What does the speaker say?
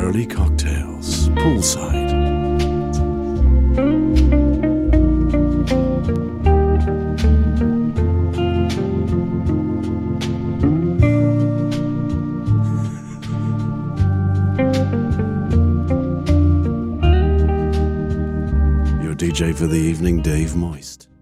early cocktails, poolside. Your DJ for the evening, Dave Moist.